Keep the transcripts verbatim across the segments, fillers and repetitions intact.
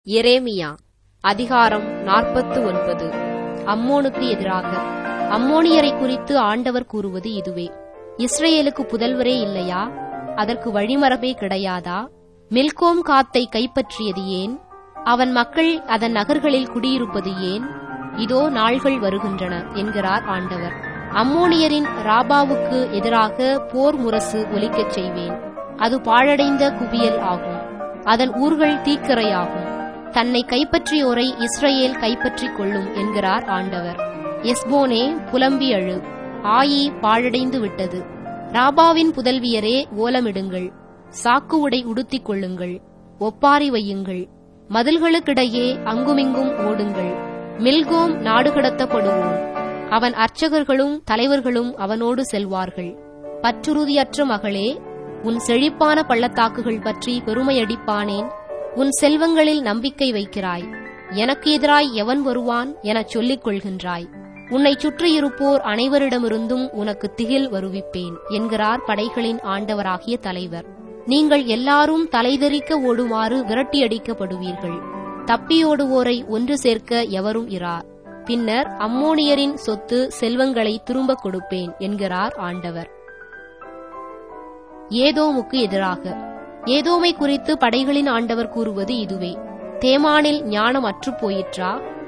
எரேமியா அதிகாரம் நாற்பத்து ஒன்பது. அம்மோனுக்கு எதிராக. அம்மோனியரை குறித்து ஆண்டவர் கூறுவது இதுவே: இஸ்ரவேலுக்கு புதல்வரே இல்லையா? அதற்கு வழிமரபே கிடையாதா? மில்கோம் காத்தை கைப்பற்றியது ஏன்? அவன் மக்கள் அதன் நகர்களில் குடியிருப்பது ஏன்? இதோ நாள்கள் வருகின்றன என்கிறார் ஆண்டவர். அம்மோனியரின் ராபாவுக்கு எதிராக போர் முரசு ஒலிக்கச் செய்வேன். அது பாழடைந்த குவியல் ஆகும். அதன் ஊர்கள் தீக்கரையாகும். தன்னை கைப்பற்றியோரை இஸ்ரவேல் கைப்பற்றிக் கொள்ளும் என்கிறார் ஆண்டவர். எஸ்போனே, புலம்பி அழு. ஆயி பாழடைந்து விட்டது. ராபாவின் புதல்வியரே, ஓலமிடுங்கள். சாக்கு உடை உடுத்திக் கொள்ளுங்கள். ஒப்பாரி வையுங்கள். மதில்களுக்கிடையே அங்குமிங்கும் ஓடுங்கள். மில்கோம் நாடு கடத்தப்படுவோம். அவன் அர்ச்சகர்களும் தலைவர்களும் அவனோடு செல்வார்கள். பற்றுறுதியற்ற மகளே, உன் செழிப்பான பள்ளத்தாக்குகள் பற்றி பெருமையடிப்பானேன்? உன் செல்வங்களில் நம்பிக்கை வைக்கிறாய். எனக்கு எதிராய் எவன் வருவான் எனச் சொல்லிக் கொள்கின்றாய். உன்னைச் சுற்றியிருப்போர் அனைவரிடமிருந்தும் உனக்கு திகில் வருவிப்பேன் என்கிறார் படைகளின் ஆண்டவராகிய தலைவர். நீங்கள் எல்லாரும் தலைதெறிக்க ஓடுமாறு விரட்டியடிக்கப்படுவீர்கள். தப்பியோடுவோரை ஒன்று சேர்க்க எவரும் இரார். பின்னர் அம்மோனியரின் சொத்து செல்வங்களை திரும்பக் கொடுப்பேன் என்கிறார் ஆண்டவர். ஏதோமுக்கு எதிராக. ஏதோமை குறித்து படைகளின் ஆண்டவர் கூறுவது இதுவே: தேமானில் ஞானம் அற்றுப் போயிற்றா?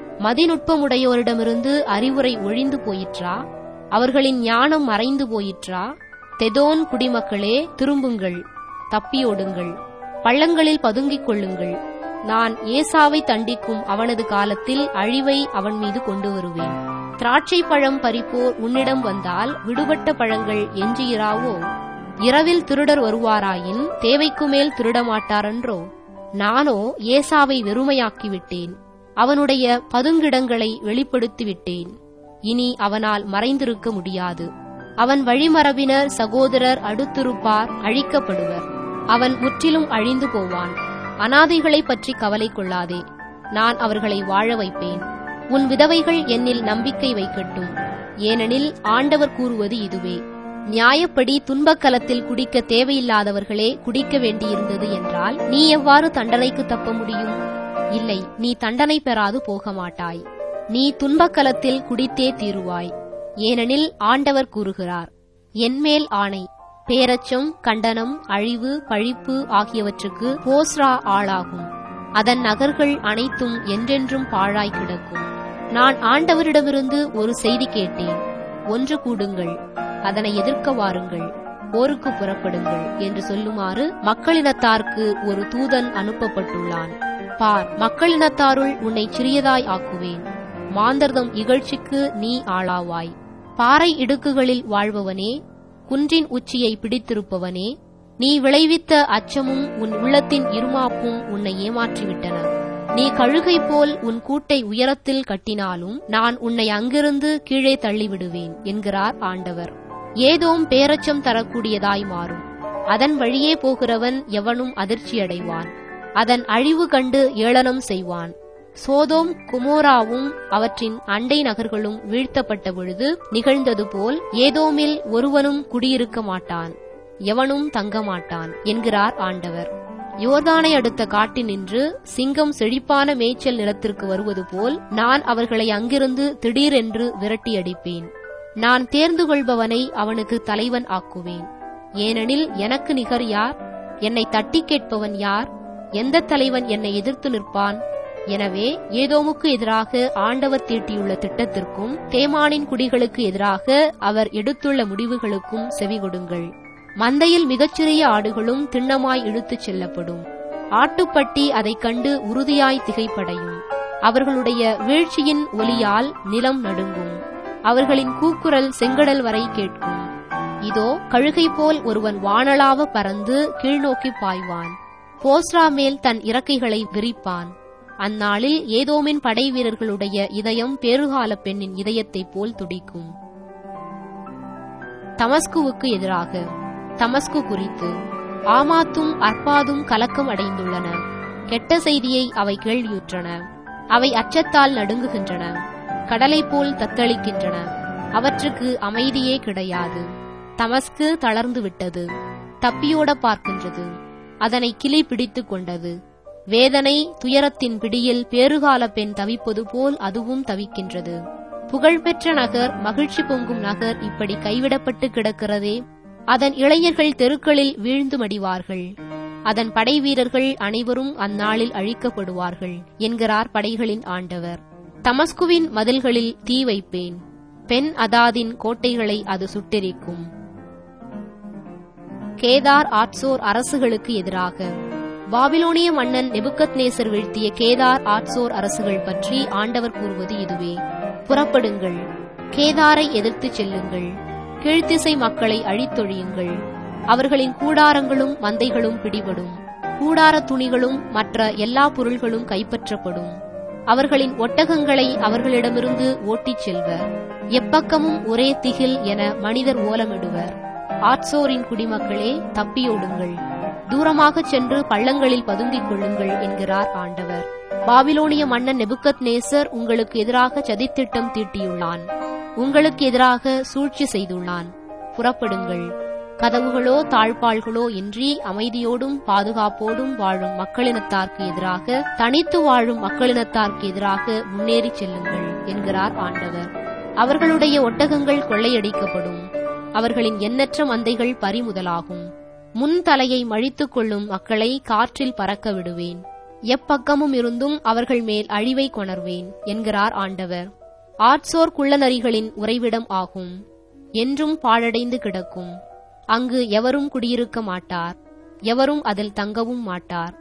மதிநுட்பமுடையோரிடமிருந்து அறிவுரை ஒழிந்து போயிற்றா? அவர்களின் ஞானம் மறைந்து போயிற்றா? தெதோன் குடிமக்களே, திரும்புங்கள், தப்பியோடுங்கள், பள்ளங்களில் பதுங்கிக் கொள்ளுங்கள். நான் ஏசாவை தண்டிக்கும் அவனது காலத்தில் அழிவை அவன் மீது கொண்டு வருவேன். திராட்சை பழம் பறிப்போர் உன்னிடம் வந்தால் விடுபட்ட பழங்கள் எஞ்சியிராவோ? இரவில் திருடர் வருவாராயின் தேவைக்கு மேல் திருடமாட்டாரன்றோ? நானோ ஏசாவை வெறுமையாக்கிவிட்டேன். அவனுடைய பதுங்கிடங்களை வெளிப்படுத்திவிட்டேன். இனி அவனால் மறைந்திருக்க முடியாது. அவன் வழிமரபினர் சகோதரர் அடுத்திருப்பார், அழிக்கப்படுவர். அவன் முற்றிலும் அழிந்து போவான். அனாதைகளைப் பற்றி கவலை கொள்ளாதே. நான் அவர்களை வாழ வைப்பேன். உன் விதவைகள் என்னில் நம்பிக்கை வைக்கட்டும். ஏனெனில் ஆண்டவர் கூறுவது இதுவே: நியாயப்படி துன்பக்கலத்தில் குடிக்க தேவையில்லாதவர்களே குடிக்க வேண்டியிருந்தது என்றால் நீ எவ்வாறு தண்டனைக்கு தப்ப முடியும்? இல்லை, நீ தண்டனை பெறாது போக மாட்டாய். நீ துன்பக்கலத்தில் குடித்தே தீருவாய். ஏனெனில் ஆண்டவர் கூறுகிறார்: என்மேல் ஆணை, பேரச்சம், கண்டனம், அழிவு, பழிப்பு ஆகியவற்றுக்கு போஸ்ரா ஆளாகும். அதன் நகர்கள் அனைத்தும் என்றென்றும் பாழாய் கிடக்கும். நான் ஆண்டவரிடமிருந்து ஒரு செய்தி கேட்டேன். ஒன்று கூடுங்கள், அதனை எதிர்க்க வாருங்கள், போருக்கு புறப்படுங்கள் என்று சொல்லுமாறு மக்களினத்தார்க்கு ஒரு தூதன் அனுப்பப்பட்டுள்ளான். பார், மக்களினத்தாருள் உன்னை சிறியதாய் ஆக்குவேன். மாந்தர்தம் இகழ்ச்சிக்கு நீ ஆளாவாய். பாறை இடுக்குகளில் வாழ்பவனே, குன்றின் உச்சியை பிடித்திருப்பவனே, நீ விளைவித்த அச்சமும் உன் உள்ளத்தின் இருமாப்பும் உன்னை ஏமாற்றிவிட்டன. நீ கழுகை போல் உன் கூட்டை உயரத்தில் கட்டினாலும் நான் உன்னை அங்கிருந்து கீழே தள்ளிவிடுவேன் என்கிறார் ஆண்டவர். ஏதோம் பேரச்சம் தரக்கூடியதாய் மாறும். அதன் வழியே போகிறவன் எவனும் அதிர்ச்சியடைவான். அதன் அழிவு கண்டு ஏளனம் செய்வான். சோதோம் குமோராவும் அவற்றின் அண்டை நகர்களும் வீழ்த்தப்பட்ட பொழுது நிகழ்ந்தது போல் ஏதோமில் ஒருவனும் குடியிருக்க மாட்டான், எவனும் தங்க மாட்டான் என்கிறார் ஆண்டவர். யோர்தானை அடுத்த காட்டினின்று சிங்கம் செழிப்பான மேய்ச்சல் நிலத்திற்கு வருவது போல் நான் அவர்களை அங்கிருந்து திடீரென்று விரட்டியடிப்பேன். நான் தேர்ந்து கொள்பவனை அவனுக்கு தலைவன் ஆக்குவேன். ஏனெனில் எனக்கு நிகர் யார்? என்னை தட்டி கேட்பவன் யார்? எந்த தலைவன் என்னை எதிர்த்து நிற்பான்? எனவே ஏதோமுக்கு எதிராக ஆண்டவர் தீட்டியுள்ள திட்டத்திற்கும் தேமானின் குடிகளுக்கு எதிராக அவர் எடுத்துள்ள முடிவுகளுக்கும் செவிகொடுங்கள். மந்தையில் மிகச்சிறிய ஆடுகளும் திண்ணமாய் இழுத்துச் செல்லப்படும். ஆட்டுப்பட்டி அதைக் கண்டு உறுதியாய் திகைப்படையும். அவர்களுடைய வீழ்ச்சியின் ஒலியால் நிலம் நடுங்கும். அவர்களின் கூக்குரல் செங்கடல் வரை கேட்கும். இதோ கழுகை போல் ஒருவன் வானளாவ பறந்து கீழ்நோக்கி பாய்வான். போஸ்ரா மேல் தன் இறக்கைகளை விரிப்பான். அந்நாளில் ஏதோமின் படை வீரர்களுடைய இதயம் பேறுகால பெண்ணின் இதயத்தைப் போல் துடிக்கும். தமஸ்குவுக்கு எதிராக. தமஸ்கு குறித்து. ஆமாத்தும் அர்பாதும் கலக்கம் அடைந்துள்ளன. கெட்ட செய்தியை அவை கேள்வியுற்றன. அவை அச்சத்தால் நடுங்குகின்றன. கடலை போல் தத்தளிக்கின்றன. அவற்றுக்கு அமைதியே கிடையாது. தமஸ்கு தளர்ந்து விட்டது. தப்பியோட பார்க்கின்றது. அதனை கிளி பிடித்துக் கொண்டது. வேதனை துயரத்தின் பிடியில் பேறுகால பெண் தவிப்பது போல் அதுவும் தவிக்கின்றது. புகழ்பெற்ற நகர், மகிழ்ச்சி பொங்கும் நகர் இப்படி கைவிடப்பட்டு கிடக்கிறதே. அதன் இளைஞர்கள் தெருக்களில் வீழ்ந்து மடிவார்கள். அதன் படை வீரர்கள் அனைவரும் அந்நாளில் அழிக்கப்படுவார்கள் என்கிறார் படைகளின் ஆண்டவர். தமஸ்குவின் மதில்களில் தீ வைப்பேன். பெண் அதாதின் கோட்டைகளை அது சுட்டெரிக்கும். கேதார் ஆட்சோர் அரசுகளுக்கு எதிராக பாபிலோனிய மன்னன் நெபுக்கத்நேசர் வீழ்த்திய கேதார் ஆட்சோர் அரசுகள் பற்றி ஆண்டவர் கூறுவது இதுவே. புறப்படுங்கள், கேதாரை எதிர்த்துச் செல்லுங்கள், கீழ்த்திசை மக்களை அழித்தொழியுங்கள். அவர்களின் கூடாரங்களும் மந்தைகளும் பிடிபடும், கூடார துணிகளும் மற்ற எல்லா பொருள்களும் கைப்பற்றப்படும். அவர்களின் ஒட்டகங்களை அவர்களிடமிருந்து ஓட்டிச் செல்வர். எப்பக்கமும் ஒரே திகில் என மனிதர் ஓலமிடுவர். ஆட்சோரின் குடிமக்களே, தப்பியோடுங்கள், தூரமாகச் சென்று பள்ளங்களில் பதுங்கிக் கொள்ளுங்கள் என்கிறார் ஆண்டவர். பாபிலோனிய மன்னன் நெபுக்கத்நேசர் உங்களுக்கு எதிராக சதித்திட்டம் தீட்டியுள்ளான், உங்களுக்கு எதிராக சூழ்ச்சி செய்துள்ளான். புறப்படுங்கள். கதவுகளோ தாழ்பாள்களோ இன்றி அமைதியோடும் பாதுகாப்போடும் வாழும் மக்களினத்தார்க்கு எதிராக, தனித்து வாழும் மக்களினத்தார்க்கு எதிராக முன்னேறிச் செல்லுங்கள் என்கிறார் ஆண்டவர். அவர்களுடைய ஒட்டகங்கள் கொள்ளையடிக்கப்படும், அவர்களின் எண்ணற்ற மந்தைகள் பறிமுதலாகும். முன் தலையை மழித்துக் கொள்ளும் மக்களை காற்றில் பறக்க விடுவேன். எப்பக்கமும் இருந்தும் அவர்கள் மேல் அழிவை கொணர்வேன் என்கிறார் ஆண்டவர். ஆட்சோர் குள்ளநரிகளின் உறைவிடம் ஆகும், என்றும் பாழடைந்து கிடக்கும். அங்கு எவரும் குடியிருக்க மாட்டார், எவரும் அதில் தங்கவும் மாட்டார்.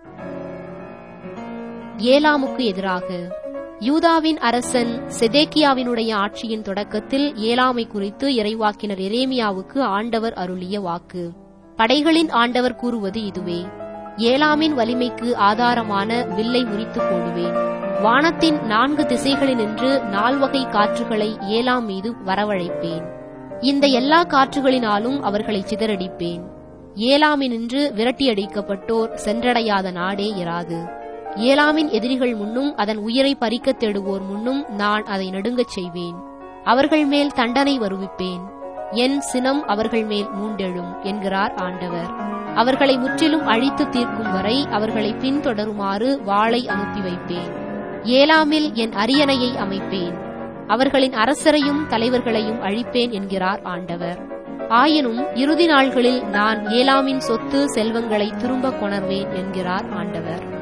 ஏலாமுக்கு எதிராக யூதாவின் அரசன் செதேக்கியாவினுடைய ஆட்சியின் தொடக்கத்தில் ஏலாமை குறித்து இறைவாக்கினர் எரேமியாவுக்கு ஆண்டவர் அருளிய வாக்கு. படைகளின் ஆண்டவர் கூறுவது இதுவே. ஏலாமின் வலிமைக்கு ஆதாரமான வில்லை முறித்து போடுவேன். வானத்தின் நான்கு திசைகளினின்று நால்வகை காற்றுகளை ஏலாம் மீது வரவழைப்பேன். இந்த எல்லா காற்றுகளினாலும் அவர்களை சிதறடிப்பேன். ஏலாமினின்று விரட்டியடிக்கப்பட்டோர் சென்றடையாத நாடே இராது. ஏலாமின் எதிரிகள் முன்னும் அதன் உயிரை பறிக்கத் தேடுவோர் முன்னும் நான் அதை நடுங்கச் செய்வேன். அவர்கள் மேல் தண்டனை வருவிப்பேன். என் சினம் அவர்கள் மேல் மூண்டெழும் என்கிறார் ஆண்டவர். அவர்களை முற்றிலும் அழித்து தீர்க்கும் வரை அவர்களை பின்தொடருமாறு வாளை அனுப்பி வைப்பேன். ஏலாமில் என் அரியணையை அமைப்பேன். அவர்களின் அரசரையும் தலைவர்களையும் அழிப்பேன் என்கிறார் ஆண்டவர். ஆயினும் இறுதி நாள்களில் நான் ஏலாமின் சொத்து செல்வங்களை திரும்ப கொணர்வேன் என்கிறார் ஆண்டவர்.